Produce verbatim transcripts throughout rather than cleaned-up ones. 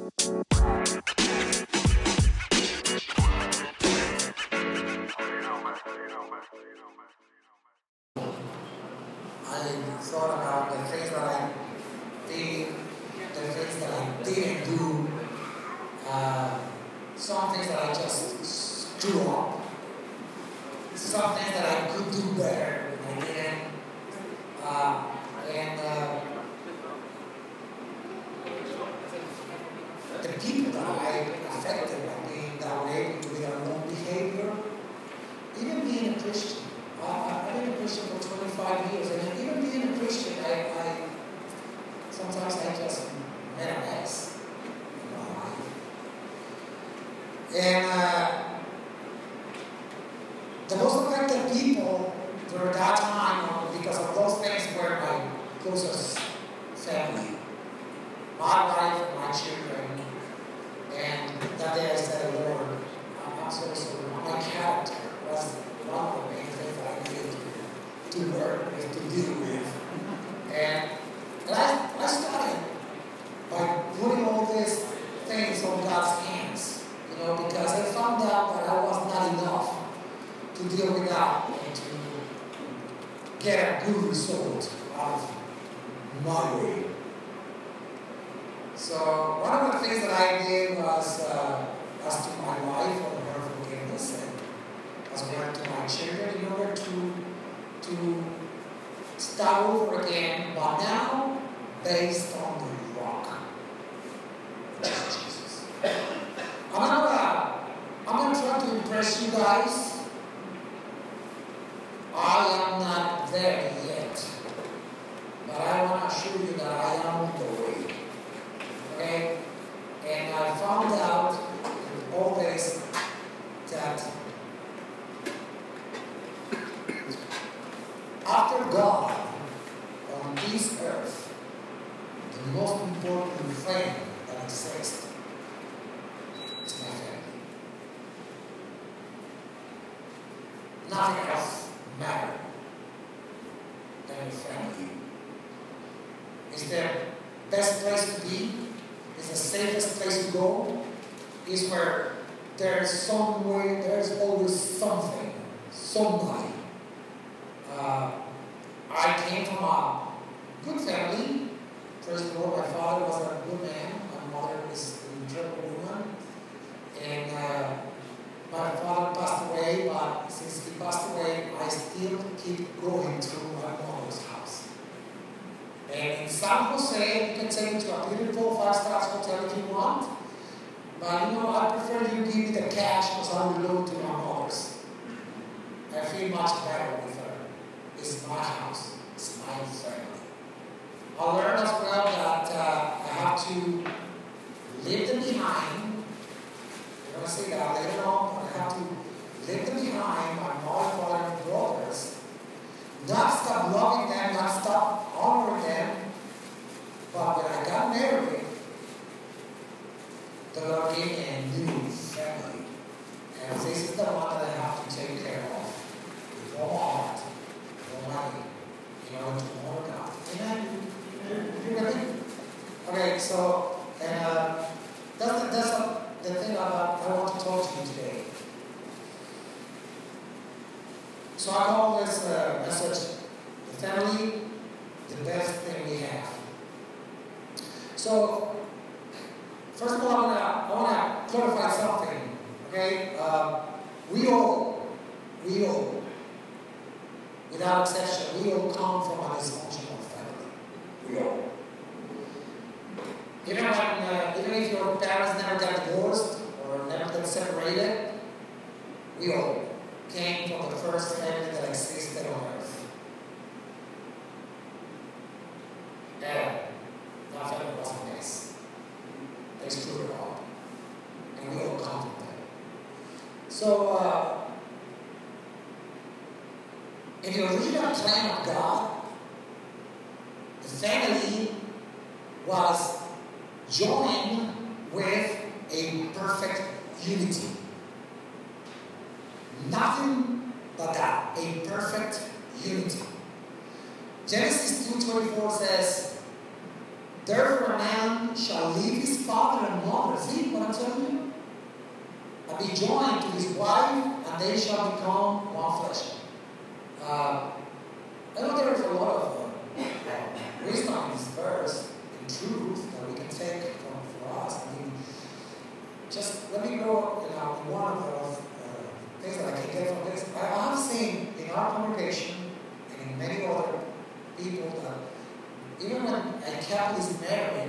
I thought about the things that I did, the things that I didn't do, uh, some things that I just screw up, some things that I could do better and I didn't. Uh, and uh, the people that I affected by being that way, with their own behavior, even being a Christian. I, I, I've been a Christian for twenty-five years, and even being a Christian, I, I sometimes I just made a mess in my life. And uh, the most affected people during that time, because of those things, were my closest family, my wife and my children. And that day I said, Lord, I'm so sorry. My character was one of the main things that I needed to, to work with, to deal with. And, and I, I started by putting all these things on God's hands, you know, because I found out that I was not enough to deal with that and to get a good result out of my way. So one of the things that I did was uh, ask to my wife for her forgiveness, and as well to my children, in order to to start over again, but now based on the rock, which is Jesus. I'm not gonna, I'm gonna try to impress you guys. I am not there yet, but I want to assure you that I am on the way. Okay? And I found out with all this that after God on this earth, the most important thing that exists is my family. Nothing else matters than your family. Is the best place to be? Is the safest place to go? Is where there's somewhere, there's always something, somebody. Uh, I came from a good family. First of all, my father was a good man. My mother is a incredible woman. And uh, my father passed away, but since he passed away, I still keep going to my mother's house. And in San Jose, you can take me to a beautiful five-star hotel if you want. But you know, I prefer you give me the cash because I will go to my mother's. I feel much better with her. It's my house. It's my family. I learned as well that uh, I have to leave them behind. You're going to see that later on, but I have to leave them behind, my mother, father, and brothers. Not stop loving them, not stop honoring them. But when I got married, the Lord gave me a new family. And this is the one that I have to take care of with all my heart, with all my mind, in order to honor God. Amen? You ready? Okay, so, and uh, that's, the, that's the, the thing about I want to talk to you today. So I call this uh, message, the family, the best thing we have. So, first of all, I want to I want to clarify something. Okay, uh, we all, we all, without exception, we all come from a dysfunctional family. We all. Even when, uh, even if your parents never got divorced or never got separated, we all came from the first family that existed on earth. And that family was a mess. They screwed it up. And we all come from there. So, uh, in the original plan of God, the family was joined with a perfect unity. Nothing but that, a perfect unity. Genesis two twenty-four says, Therefore a man shall leave his father and mother. See what I'm telling you? And be joined to his wife, and they shall become one flesh. Uh, I know there is a lot of uh, wisdom in this verse, in truth, that we can take from for us. I mean, just let me go, you know, in one of those uh, things that I can get from this. I have seen in our congregation and in many other people that even when a couple is married,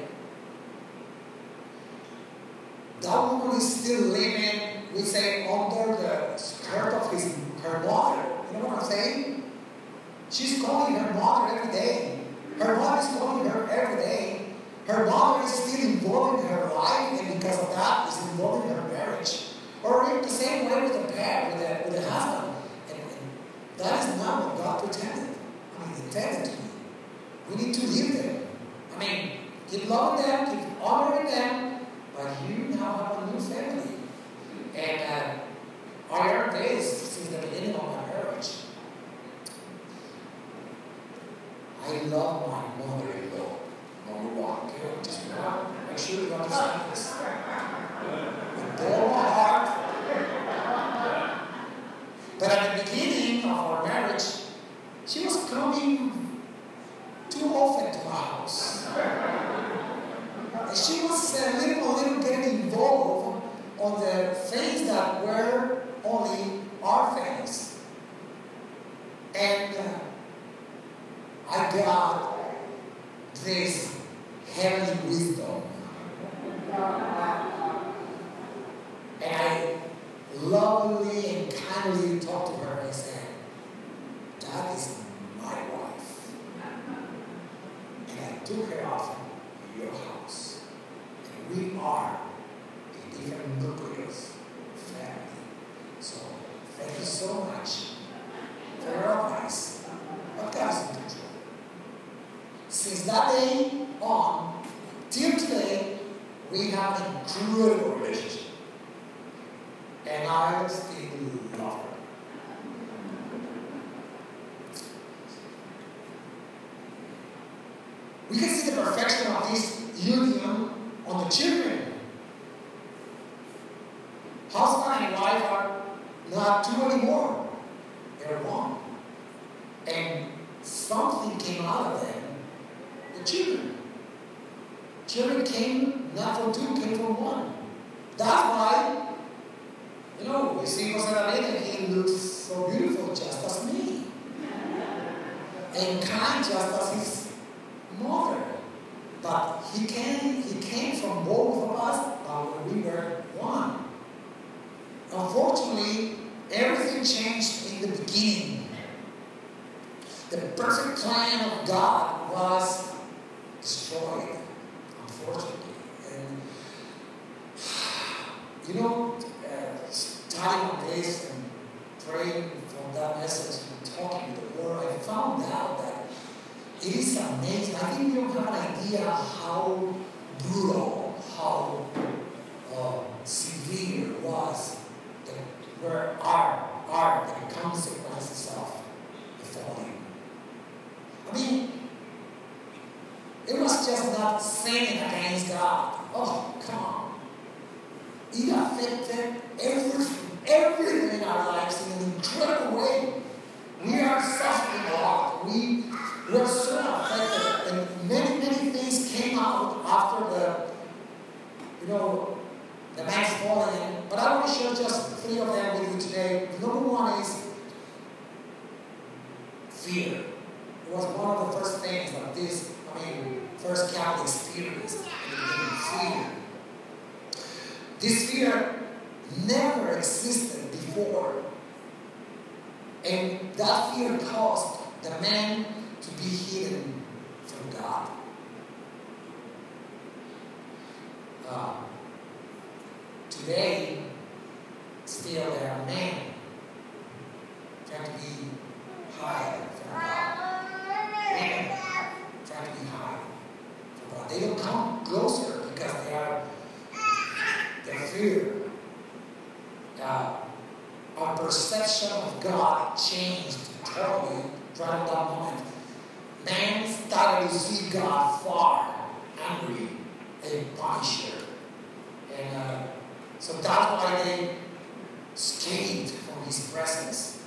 that woman is still living, we say, under the skirt of his, her mother. You know what I'm saying? She's calling her mother every day. Her mother is calling her every day. Her mother is still involved in her life, and because of that, is involved in her marriage. Or in the same way with the parent, with the, with the husband. And, and that is not what God pretended. I mean, intended to be. We need to live them. I mean, keep loving them, keep honoring them, but you now have a new family. And uh, our days since the beginning of my marriage, I love my mother-in-law. Number one, okay? Just now, make sure you understand this. With all my heart. But at the beginning of our marriage, she was coming too often to my house. And she was a little, a little getting involved on the things that were only our things. And uh, I got this heavenly wisdom. And I lovingly and kindly talked to her and said, that is my wife. And I took her off in your house. And we are a different nucleus family. So thank you so much for your advice. But God's in control. Since that day on, till today, we have an incredible relationship. And I still love her. We can see the perfection of this union on the children. Husband and wife are not two anymore. They're one. And something came out of them. The children. Children came not from two, came from one. That's why, you know, you see Jose David, he looks so beautiful just as me. And kind just as his mother. But he came, he came from both of us, but when we were one. Unfortunately, everything changed in the beginning. The perfect plan of God was destroyed, unfortunately. And, you know, uh, studying on this and praying from that message and talking to the Lord, I found out that it is amazing. I think you don't have an idea how brutal, how uh, severe it was, the, where our, our, the consequences of the falling. I mean, it was just not sinning against God. Oh, come on. It affected everything, everything in our lives in an incredible way. We are suffering a lot. We were so affected, and many, many things came out after the, you know, the man's falling. But I want to share just three of them with you today. Number one is fear. It was one of the first things that this, I mean, first couple experienced in the beginning, fear. This fear never existed before. And that fear caused the man to be hidden from God. Uh, today, still there are men trying to be high from God. Women trying to be high from God. They don't come closer because they are their fear. Uh, our perception of God changed totally from that moment. Man started to see God far, angry, a punisher. And uh, so that's why they escaped from his presence.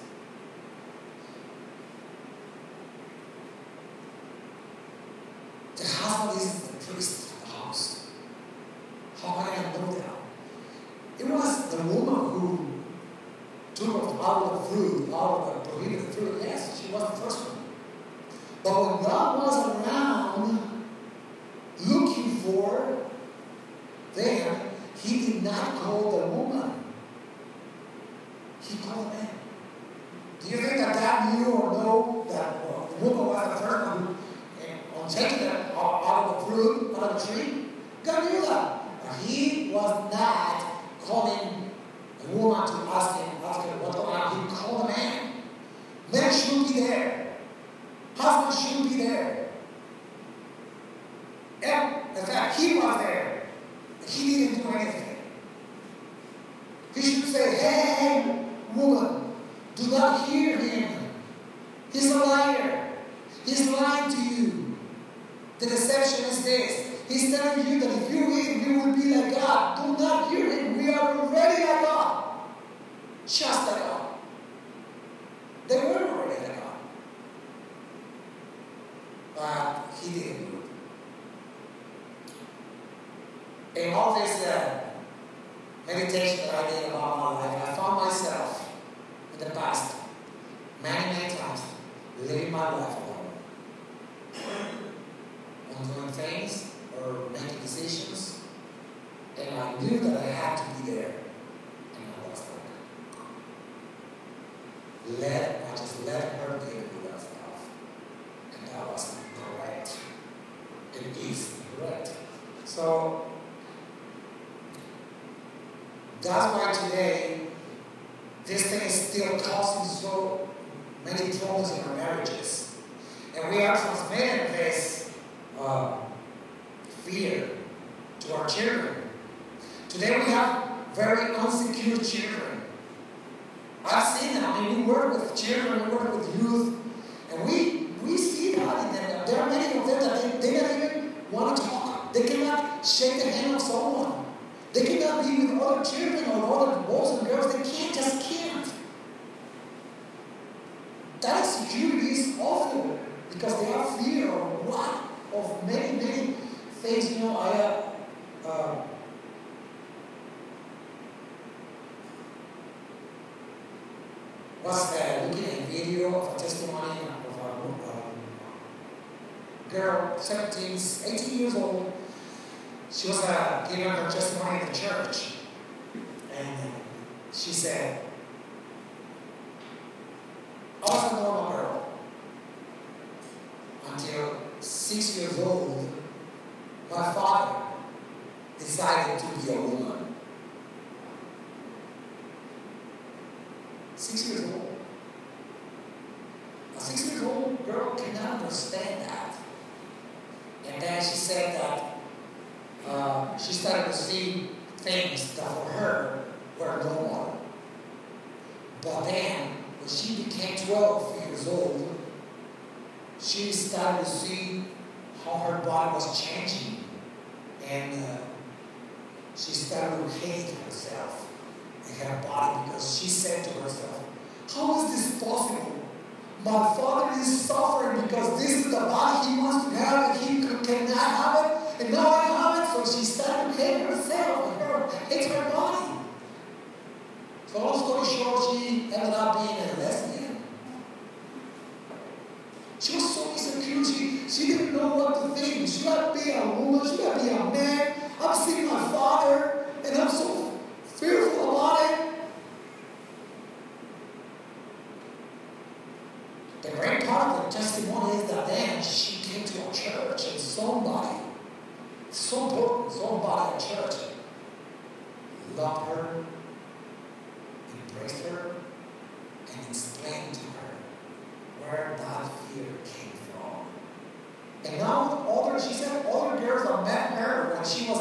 The husband is the priest of the house. How can I know that? It was the woman who took out of the fruit, out of the prohibited fruit. Yes, she was the first one. But when God was around looking for them, he did not call the woman. He called the man. Do you think that God knew or know that well, the woman was the first one who, on taking them out of the fruit, out of the tree? God knew that. But he was not calling the woman to ask him, ask her what's going on. He called the man. Men should be there. Husband should be there. And in fact, he was there. He didn't do anything. He should say, hey, hey, woman, do not hear him. He's a liar. He's lying to you. The deception is this. He's telling you that if you eat, you will be like God. Do not hear him. We are already like God. Just like God. They were already like God. But he didn't do it. In all this uh, meditation that I did about my life, I found myself in the past many, many times living my life alone. On doing things or making decisions, and I knew that I had to be there, and I was like, let, I just let her deal with that stuff, and that was correct. It is correct. So, that's why today, this thing is still causing so many problems in our marriages. And we are transmitting this uh, fear to our children. Today we have very unsecure children. I've seen them. I mean, we work with children, we work with youth, and we, we see that in them. There are many of them that they, they don't even want to talk. They cannot shake the hand of someone. They cannot be with other children or other boys and girls. They can't, just can't. That insecurity is awful because they have fear of what? Of many, many things. You know, I uh, uh, was uh, looking at a video of a testimony of a um, girl, seventeen, eighteen years old. She was uh, giving her testimony at the church, and she said, I was a normal girl until six years old. My father decided to be a woman. Six years old. A six years old girl cannot understand that. And then she said that Uh, she started to see things that for her were normal. But then, when she became twelve years old, she started to see how her body was changing. And uh, she started to hate herself and her body because she said to herself, how is this possible? My father is suffering because this is the body he wants to have and he cannot have it. And now I have it, so she started to hate herself and her, hate her body. So long story short, she ended up being a lesbian. She was so insecure, she, she didn't know what to think. Should I be a woman? Should I be a man? I'm seeing my father, and I'm so fearful about it. The great part of the testimony is that then she came to a church and somebody, so important, somebody at church loved her, embraced her, and explained to her where that fear came from. And now other, she said, other girls that met her when she was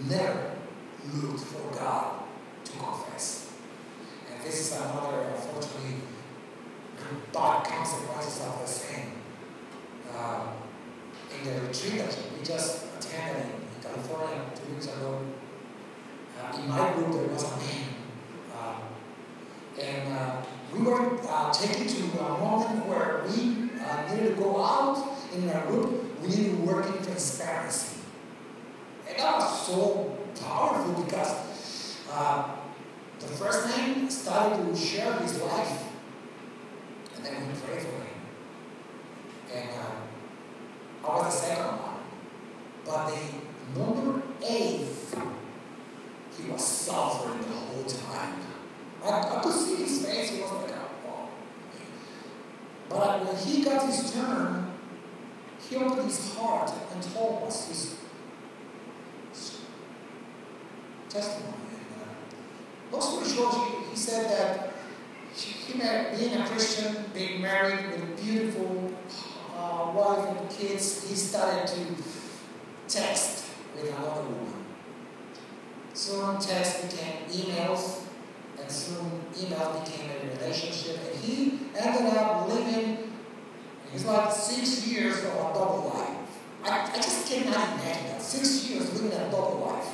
never looked for God to confess. And this is another, unfortunately, bad consequences of the sin. Uh, in the retreat that we just attended in, in California two weeks ago, uh, in my group there was a man. Uh, and uh, we were uh, taken to a moment where we uh, needed to go out in our group. We needed to work in transparency. And that was so powerful because uh, the first man started to share his life. And then we prayed for him. And uh, I was the second one. But the number eight, he was suffering the whole time. I, I could see his face, he was like, oh. But when he got his turn, he opened his heart and told us his testimony. And, uh, long story short, he, he said that he met, being a Christian, being married with a beautiful uh, wife and kids, he started to text with another woman. Soon text became emails, and soon email became a relationship, and he ended up living, it was like six years of a double life. I, I just cannot imagine that. Six years living a double life.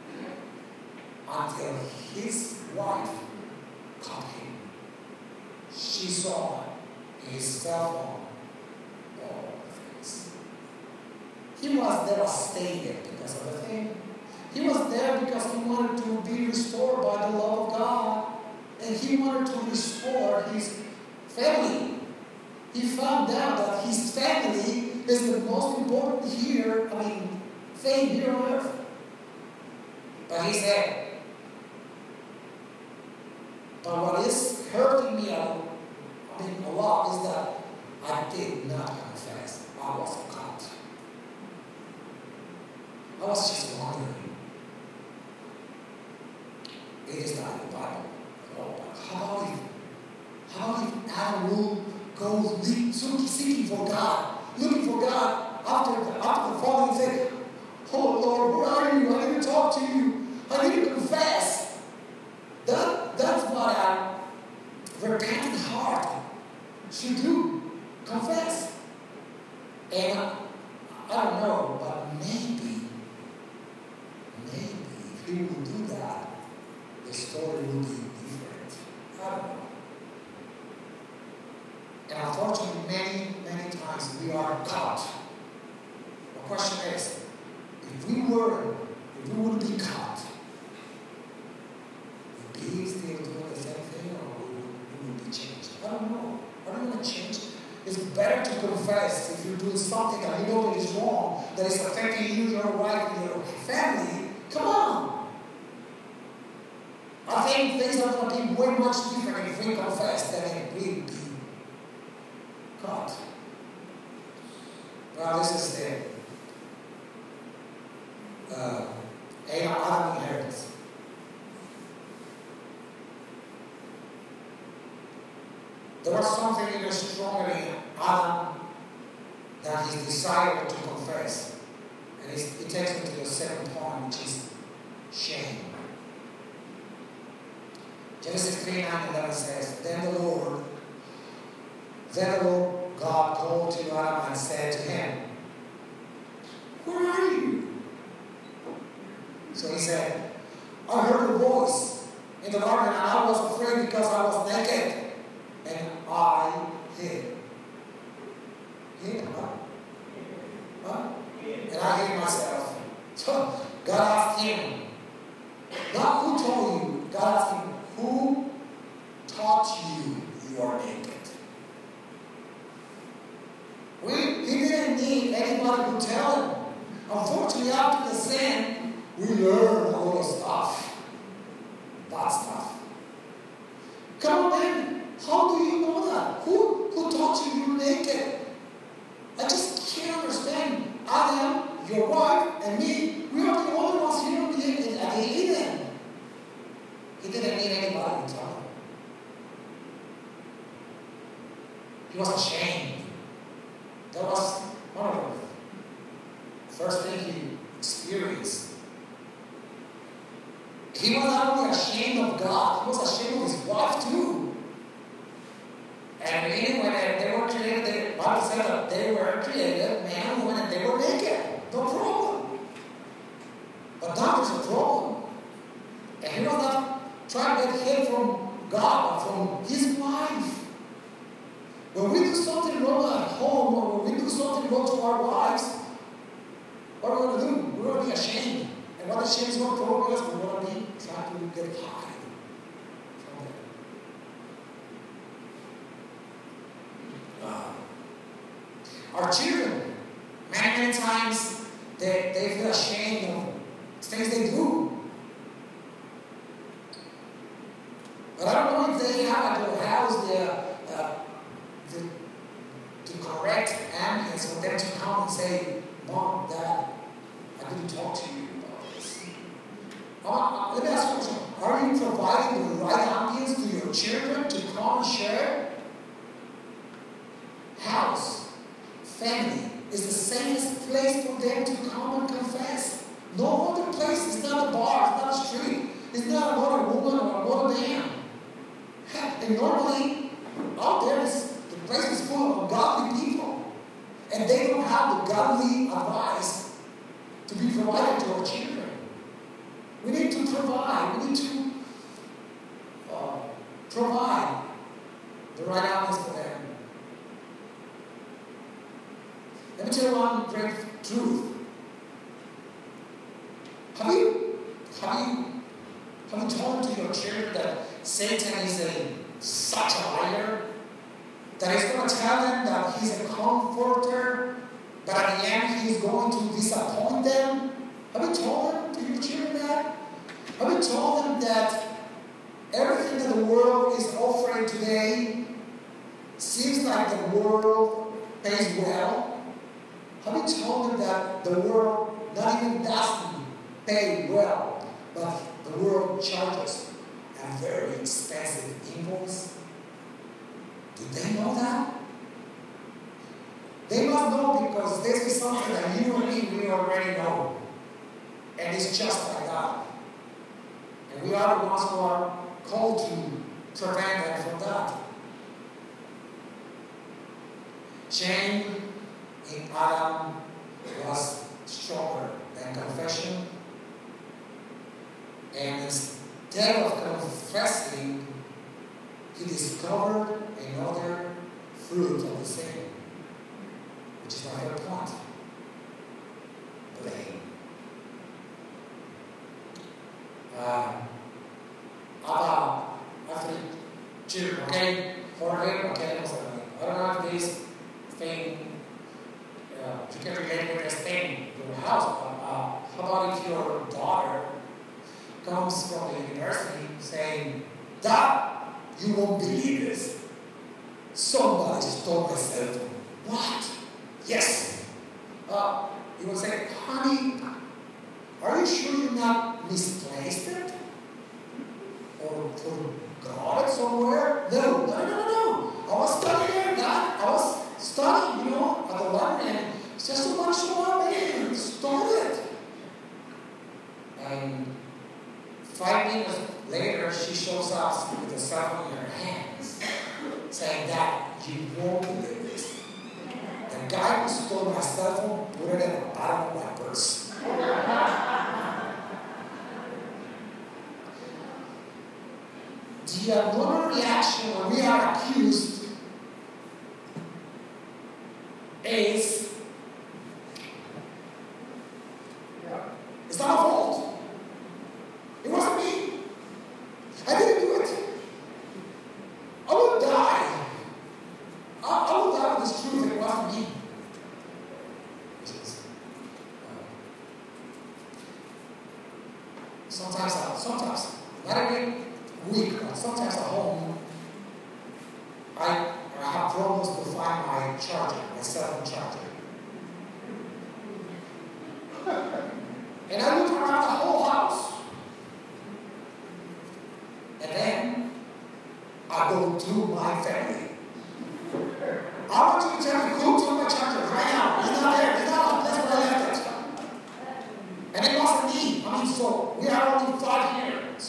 Until his wife caught him. She saw in his cell phone all the things. He was devastated because of the thing. He was there because he wanted to be restored by the love of God. And he wanted to restore his family. He found out that his family is the most important here, I mean, thing here on earth. But he said, but what is hurting me a, I mean, a lot is that I did not confess. I was caught. I was just wondering. It is not in the Bible at all. But how about if, how about if Adam will go seeking for God, looking for God after the, after the fall and say, oh Lord, where are you? I need to talk to you. I need to confess. That, that's what a repentant heart should do. Confess. And I, I don't know, but maybe, maybe if he will do that, the story will be different. I don't know. And unfortunately, many, many times we are caught. The question is, if we were, if we would be caught, would we still doing the same thing, or would we would be changed? I don't know. I don't want to change. It's better to confess if you're doing something that you know that is wrong, that is affecting you, your wife, and your family. Come on. I think things are going to be way much different if we confess than if we be caught. Well, this is the uh, Adam inheritance. There was something even stronger in Adam than his desire to confess. And it takes me to the second point, which is shame. Genesis three, nine, eleven says, Then the Lord, then the Lord God called to Adam and said to him, Where are you? So he said, I heard a voice in the garden, and I was afraid because I was naked. And I hid. Hid, huh? Huh? And I hid myself. So God asked him, not who told you, God asked him, who taught you you are naked? We, he didn't need anybody to tell him. Unfortunately, after the sin, we learn all the stuff. Bad stuff. Come on, baby. How do you know that? Who, who taught you you're naked? I just can't understand. Adam, your wife, and me, we are the only ones here on the Eden. At the Eden. He didn't need anybody to tell him. He was ashamed. That was one of the first things he experienced He was not only ashamed of God, he was ashamed of his wife too. And meaning when they, they were created, the Bible said that they were created, man and woman, and they were naked. No problem. But that was a problem. And he was not trying to get help from God, but from his wife. When we do something wrong at home, or when we do something wrong to our wives, what are we going to do? We're going to be ashamed. And what the shame is going to provoke us, we're going to be trying to get high from them. Uh, our children, many, many times, they, they feel ashamed of things they do. But I don't know if they have at their house the, uh, the, the correct ambience for them to come and say, Mom, Dad, I didn't talk to you about this. Uh, let me ask you a question. Are you providing the right ambience to your children to come and share? House, family is the safest place for them to come and confess. No other place. It's not a bar, it's not a street, it's not another woman or another man. And normally, out there, is, the place is full of godly people. And they don't have the godly advice to be provided to our children. We need to provide. We need to uh, provide the right ambience for them. Let me tell you one great truth. Have you, have you, have you told to your children that Satan is a, such a liar? That he's going to tell them that he's a comforter, but at the end he is going to disappoint them? Have you told them to your children that? Have you told them that everything that the world is offering today seems like the world pays well? Have you told them that the world not even doesn't pay well, but the world charges a very expensive invoice? Do they know that? They must know, because this is something that you and me, we already know. And it's just like that. And we are the ones who are called to prevent them from that. Shame in Adam was stronger than confession. And instead of confessing, he discovered another fruit of the same, which is my third point: blame. Uh, about after children, okay, Jorge, okay, I don't know if this thing, uh, you can relate with this thing in your house, but uh, how about if your daughter comes from the university saying, Dad, you won't believe this. Somebody stole my cell phone. What? Yes. Uh, you will say, honey, are you sure you not misplaced it? Or forgot it somewhere? No, no, no, no, no. I was studying there, Dad. I was studying, you know, at the library, and it's just a bunch of my man stole it. And five minutes later, she shows up with the cell phone in her hands, saying, Dad, you won't believe this. The guy who stole my cell phone put it at the bottom of my purse. The abnormal reaction when we are accused is, it's not my fault. It wasn't me. I didn't do it. I will die. I, I will die with this truth. It wasn't me. Sometimes, I, sometimes, not every week, but sometimes at home, I, I have problems to find my charger, my cell phone charger. And I look around the whole house. And then I go to my family. I want you to tell me who took my charger right now. It's not there. It's not. That's where I left it. And it wasn't me. I mean, so we are only five here.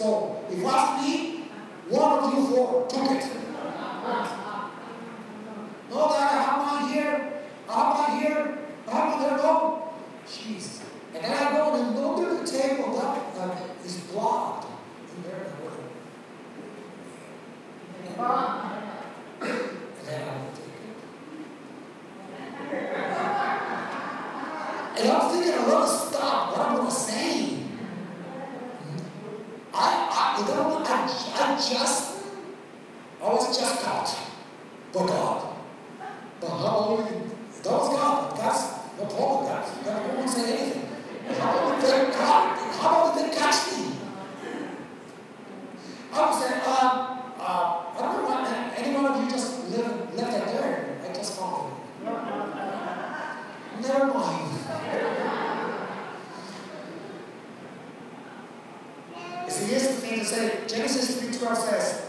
And I'm thinking a lot of stuff, what I'm going to say. I, I, you know, I, I just, I was just God, but God. But how about you? That was God. God's no problem. God, God won't say anything. How about they, God, how about they catch me? I would say, uh, uh, I don't know why any one of you just live, left it there. I just found it. Never mind. You see, here's the thing to say. Genesis three twelve says,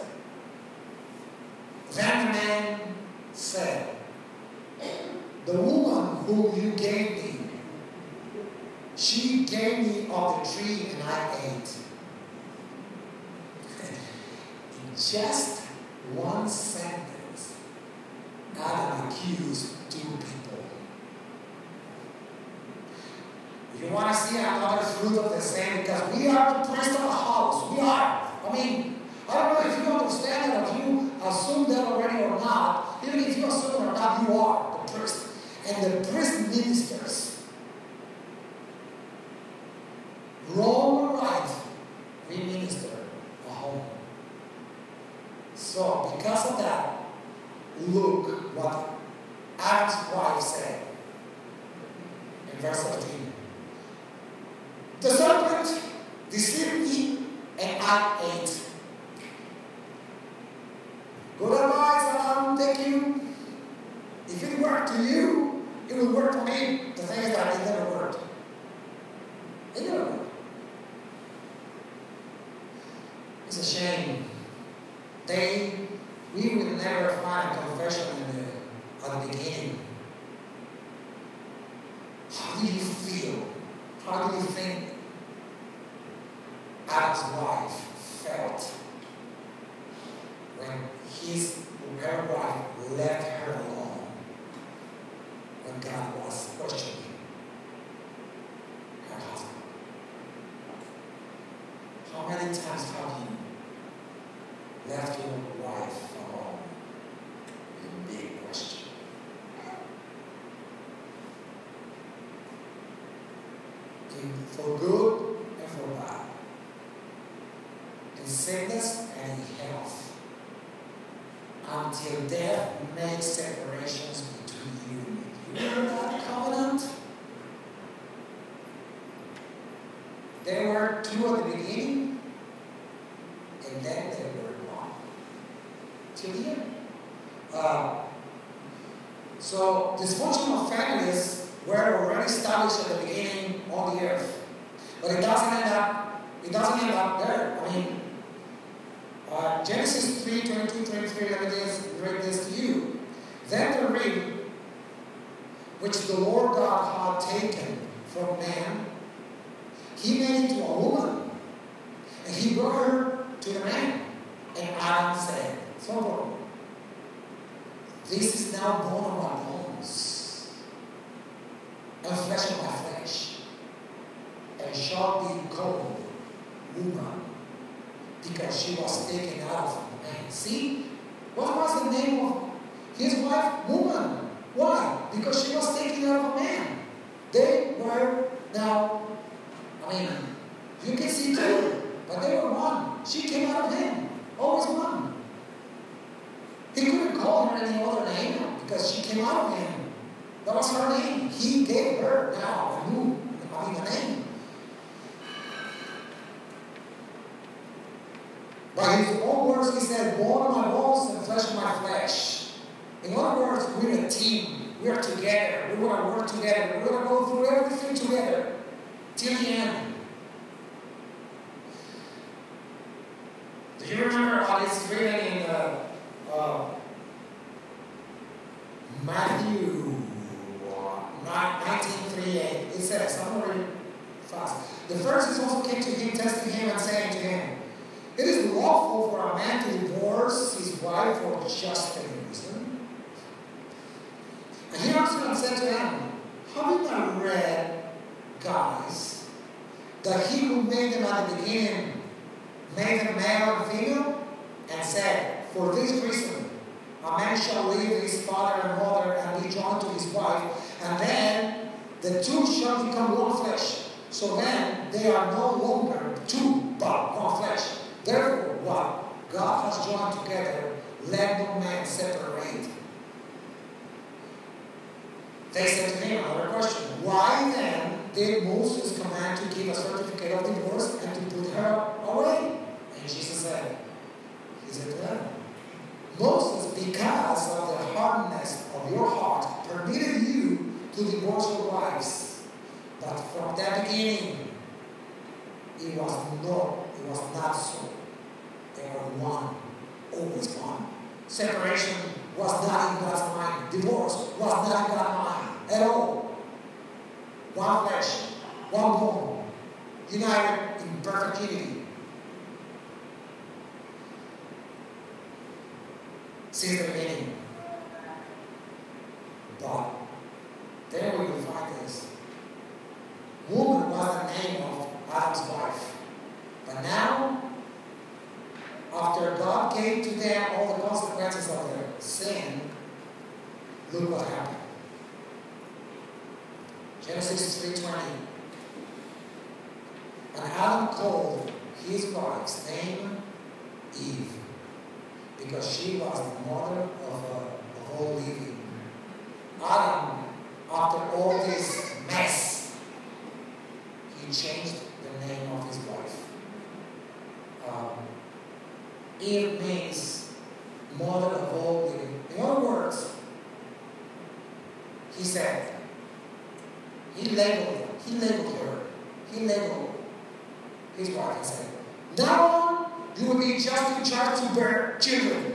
then the man said, the woman whom you gave me, she gave me of the tree and I ate. In just one sentence, Adam accused two people. You want to see another fruit of the same? Because we are the priest of the house. We are. I mean, I don't know if you understand it or if you assume that already or not. Even if you assume it or not, you are the priest. And the priest ministers. Wrong or right, we minister a home. So, because of that, look what Adam's wife said in verse thirteen. The serpent deceived me, and I ate. Good advice, Adam, take you. If it worked to you, it will work for me. The thing is that it never worked. It never worked. It's a shame. They, we will never find a confession in the, at the beginning. How do you feel? How do you think Adam's wife felt when his her wife left her alone when God was questioning her husband? How many times have you left your wife alone with a big question? For good and for bad, in sickness and in health, until death makes separations between you and me. You remember that covenant? There were two at the beginning, and then there were one. Till the end. Uh, so, dysfunctional families were already established at the beginning on the earth. But it doesn't end up, it doesn't end up there. I mean, uh, Genesis three, twenty-two, twenty-three, let me just read this to you. Then the rib, which the Lord God had taken from man, he made into a woman, and he brought her to the man. And Adam said, so this is now bone of my bones, and flesh of my flesh, and shall be called woman, because she was taken out of man. See? What was the name of his wife? Woman. Why? Because she was taken out of a man. They were now, I mean, you can see two, but they were one. She came out of him. Always one. He couldn't call her any other name because she came out of him. That was her name. He gave her now a new, I mean, a name. By his own words, he said, bone of my bones and flesh of my flesh. In other words, we're a team. We're together. We're going to work together. We're going to go through everything together till the end. Do you remember what is written in uh, uh, Matthew nineteen thirty-eight? It says, I'm going to read it fast. The Pharisees also came to him, testing him and saying to him, it is lawful for a man to divorce his wife for just any reason. And he answered and said to them, have you not read, guys, that he who made them at the beginning made them male and female, and said, for this reason, a man shall leave his father and mother and be joined to his wife, and then the two shall become one flesh. So then they are no longer two, but one flesh. Therefore, what God has joined together, let no man separate. They said to him another question. Why then did Moses command to give a certificate of divorce and to put her away? And Jesus said, He said to them, Moses, because of the hardness of your heart, permitted you to divorce your wives. But from the beginning, it was not, it was not so. They were one, always one. Separation was not in God's mind. Divorce was not in God's mind at all. One flesh, one bone, united in perfect unity. Since the beginning. But then we will find this. Woman was the name of Adam's wife. But now, after God gave to them all the consequences of their sin, look what happened. Genesis three twenty. And Adam called his wife's name Eve, because she was the mother of, uh, of all living. Adam, after all this mess, he changed the name of his wife. Um, Eve means mother of all living. In other words, he said, he labeled, he labeled her, he labeled his wife and said, now on, you will be just in charge to bear children.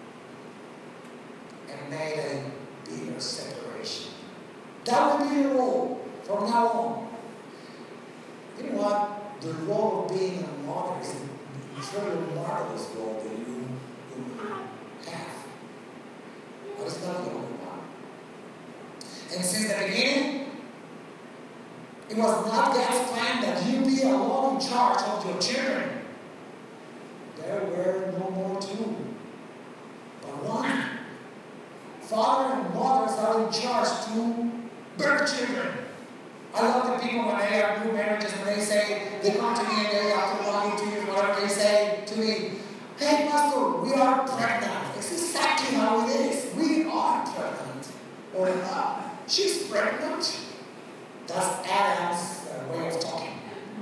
And made a bigger separation. That will be your role from now on. You know what? The role of being a mother is a very marvelous role that you, you have. But it's not the only one. And since the beginning, it was not God's plan that you be alone in charge of your children. There were no more two, but one. Father and mothers are in charge to bear children. I love the people when they have new marriages and they say, they come to me and they, after one, two years, whatever, they say to me, hey, Pastor, we are pregnant. It's exactly how it is. We are pregnant. Or uh, she's pregnant. That's Adam's uh, way of talking.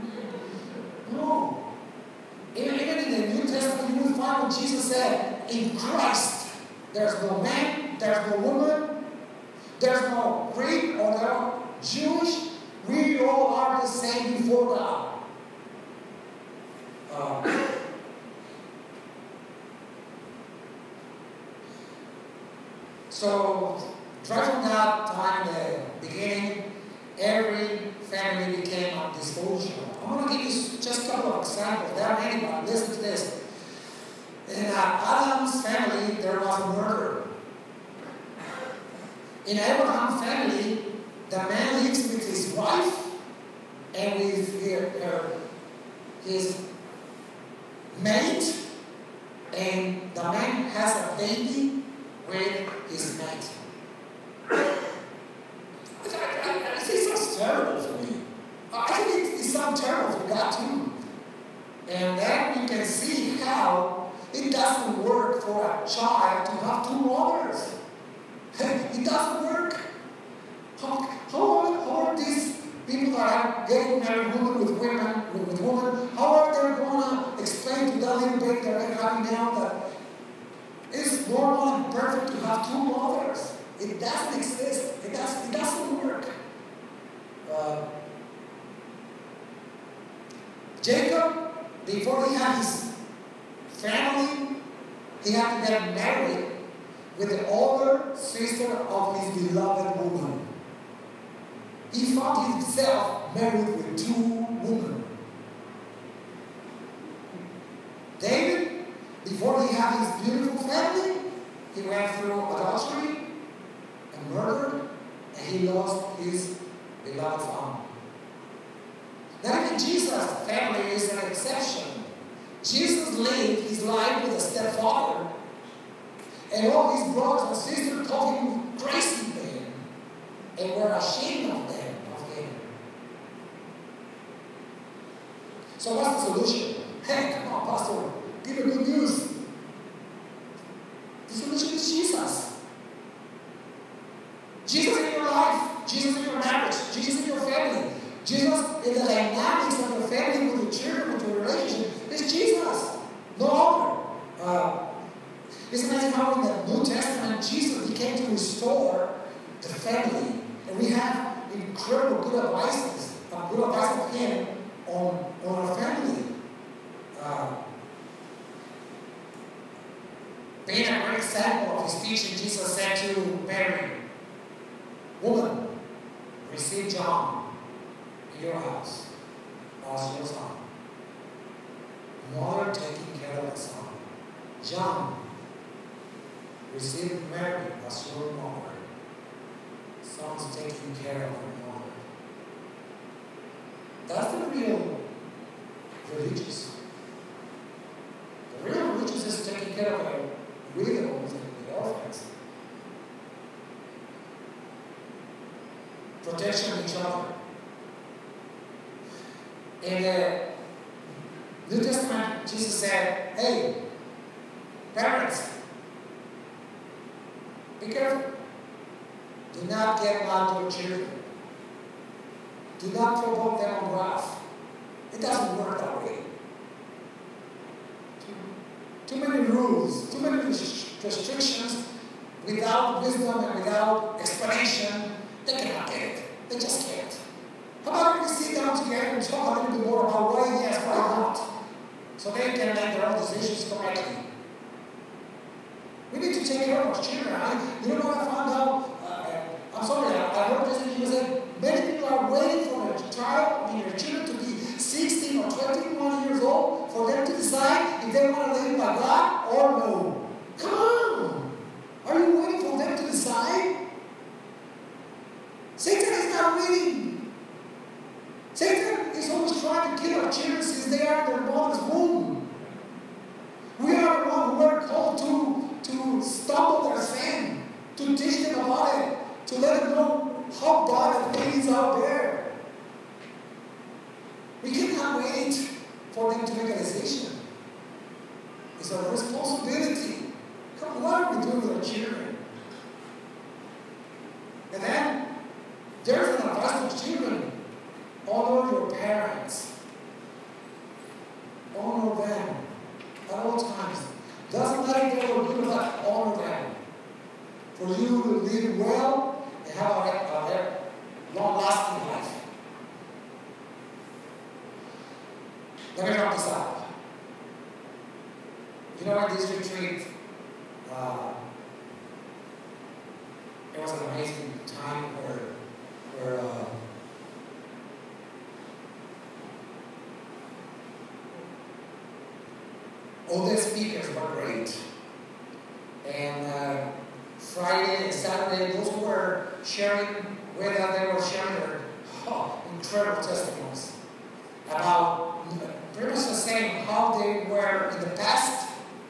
No. Even, even in the New Testament, you will find what Jesus said, in Christ, there's no man, there's no woman, there's no Greek or no Jewish. We all are the same before God. Uh, so, right from that time, the beginning, every family became a dysfunctional. I'm going to give you just a couple of examples. There are many, but listen to this. In uh, Adam's family, there was a murder. In Abraham's family, the man lives with his wife and with her, her, his mate, and the man has a baby with his mate. This sounds terrible for me. I think it, it sounds terrible for God too. And then you can see how it doesn't work for a child to have two mothers. It doesn't work. How, how, are, how are these people that are getting married, women with women, with women, how are they going to explain to that little baby that they're having now that it's normal and perfect to have two mothers? It doesn't exist. It, does, it doesn't work. Uh, Jacob, before he had his family, he had to get married with the older sister of his beloved woman. He found himself married with two women. David, before he had his beautiful family, he went through adultery and murder, and he lost his beloved family. Now even Jesus' family is an exception. Jesus lived his life with a stepfather, and all his brothers and sisters called him crazy man, and were ashamed of them, of So what's the solution? Hey, come on, Pastor, give me good news. The solution is Jesus. Jesus in your life, Jesus in your marriage, Jesus in your family, Jesus in the dynamics of your family, with your children, with your relationship. It's Jesus. No other. Uh, it's amazing how in the New Testament, Jesus became to restore the family. And we have incredible good advice, uh, good advice of him on, on our family. Uh, being a great example of his teaching, Jesus said to Mary, "Woman, receive John in your house as your son. Mother taking care of the son. John, receive Mary as your mother. Son's taking care of her mother." That's the real religious. The real religious is taking care of the widows and the orphans. Protection of each other. In the New Testament, Jesus said, "Hey, parents, be careful. Do not get mad at your children. Do not provoke them on wrath." It doesn't work that way. Too, too many rules, too many restrictions, without wisdom and without explanation, they cannot get it. They just can't. How about we sit down together and talk a little bit more about why yes, why not, so they can make their own decisions correctly. We need to take care of our children. I, you know what I found out? Uh, I'm sorry, I, I heard this and you said many people are waiting for their child, I mean their children to be sixteen or twenty-one years old for them to decide if they want to live by God or no. Come on! Are you waiting for them to decide? Satan is not waiting. Satan is always trying to kill our children since they are in their mother's womb. We are the ones who are called to, to stop their sin, to teach them about it, to let them know how bad the things out there. We cannot wait for them to make a decision. It's our responsibility. Come on, what are we doing with our children? And then, there's an advice to children. Honor your parents. Honor them at all times. Doesn't matter if they were good or bad, honor them. For you to live well and have a, a long-lasting life. Let me wrap this up. You know, at this retreat, uh, it was an amazing time where, where uh, all the speakers were great. And uh, Friday and Saturday, those who were sharing with us, they were sharing their oh, incredible testimonies about pretty much the same how they were in the past,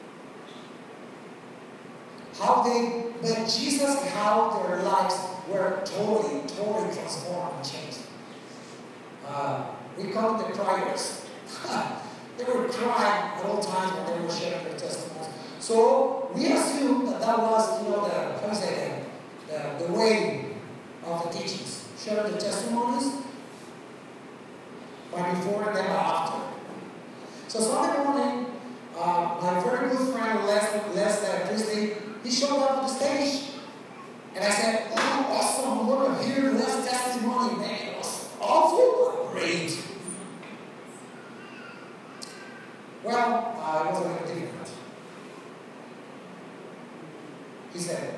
how they met Jesus, and how their lives were totally, totally transformed and changed. Uh, we call them the criers. They were crying at all times when they were sharing their testimonies. So we assume that that was, you know, the, how do you say, the, the, the way of the teachings. Sharing the testimonies by before and then by after. So Sunday morning, uh, my very good friend Les, Les uh, Christie, he showed up on the stage. And I said, "Oh, awesome, I'm going to hear Les' testimony, man. It was awful, but great." Well, uh, it wasn't very different. He said,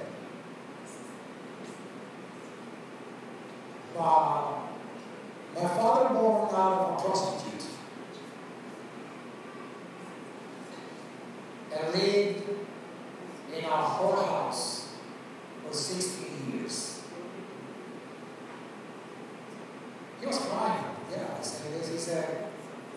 uh, "My father born out of a prostitute and lived in a whorehouse for sixteen years. He was crying. Yeah, I said this. He said,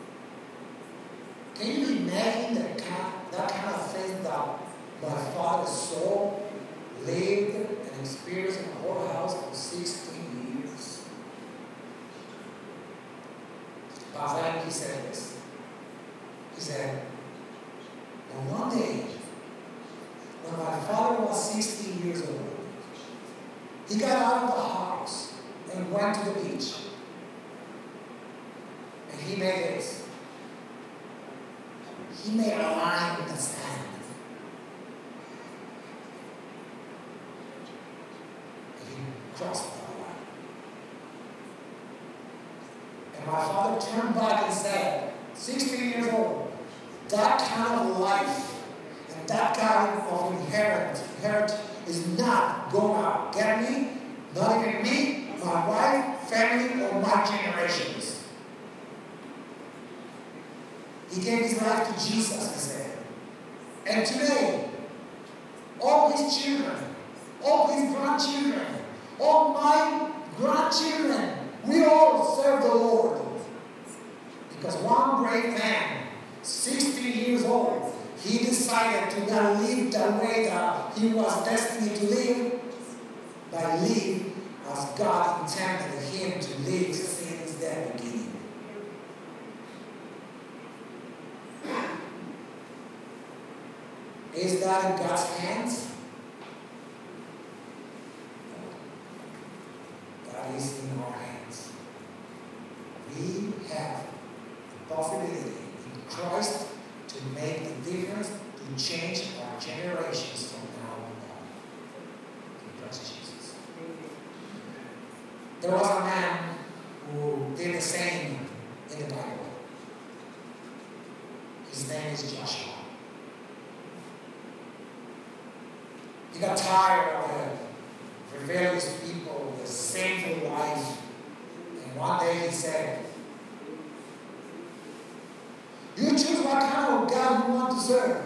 "Can you imagine that kind, that kind of thing that my father saw, lived, and experienced in a whorehouse for sixteen years?" But then he said this. He said, and one day, when my father was sixteen years old, he got out of the house and went to the beach. And he made this. He made a line in the sand. And he crossed that line. And my father turned back and said, sixteen years old, that kind of life and that kind of inherit, inherit is not going to get me, not even me, my wife, family, or my generations. He gave his life to Jesus, he said. And today, all his children, all his grandchildren, all my grandchildren, we all serve the Lord. Because one great man, sixty years old, he decided to not live the way that he was destined to live, but live as God intended him to live since the beginning. Is that in God's hands? No. That is in our hands. We have the possibility in Christ to make the difference, to change our generations from now on. In Christ Jesus. There was a man who did the same in the Bible. His name is Joshua. He got tired of the rebellious people, the sinful life. And one day he said, you choose what kind of God you want to serve.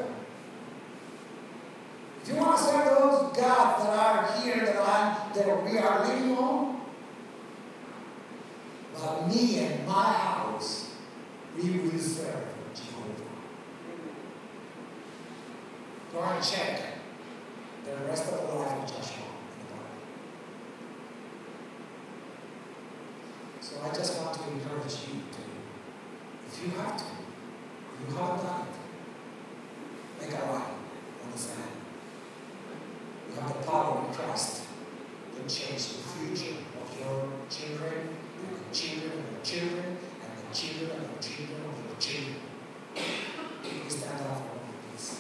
If you want to serve those gods that are here, that, I, that we are living on, but me and my house, we will serve Jehovah. Go and check the rest of the life of Joshua in the Bible. So I just want to encourage you to, if you have to, you haven't done it, make a line on the sand. You have the power in Christ to change the future of your children, and the children of your children, and the children of the children of your children. Please stand up for me, please.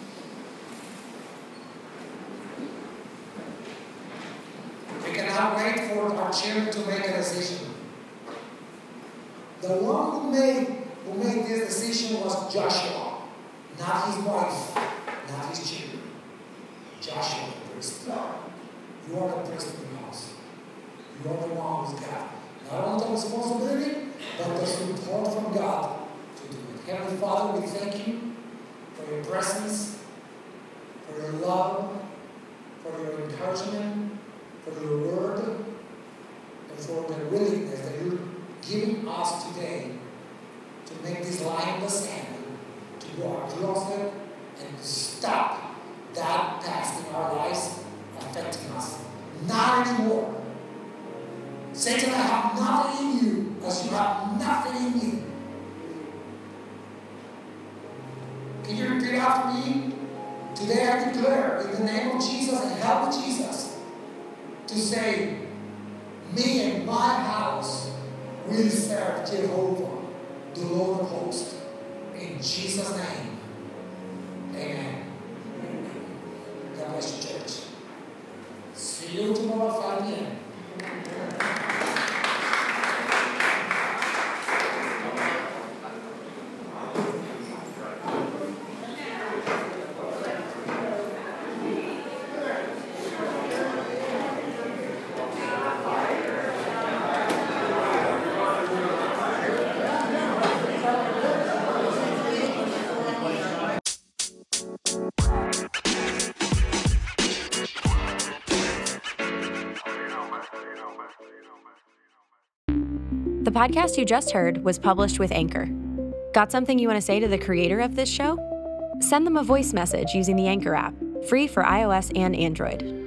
We cannot wait for our children to make a decision. The one who made who made this decision was Joshua, not his wife, not his children. Joshua the priest. You are the priest of the house. You are the one who's got not only the responsibility, but the support from God to do it. Heavenly Father, we thank you for your presence, for your love, for your encouragement, for your word, and for the willingness that you're giving us today to make this line in the sand, to go across it, and to stop that past in our lives affecting us. Not anymore. Satan, I have nothing in you, as you have nothing in me. Can you repeat after me? Today I declare, in the name of Jesus and help of Jesus, to say, me and my house will serve Jehovah, the Lord of hosts. In Jesus' name, amen. God bless you, church. See you tomorrow at five p.m. The podcast you just heard was published with Anchor. Got something you want to say to the creator of this show? Send them a voice message using the Anchor app, free for iOS and Android.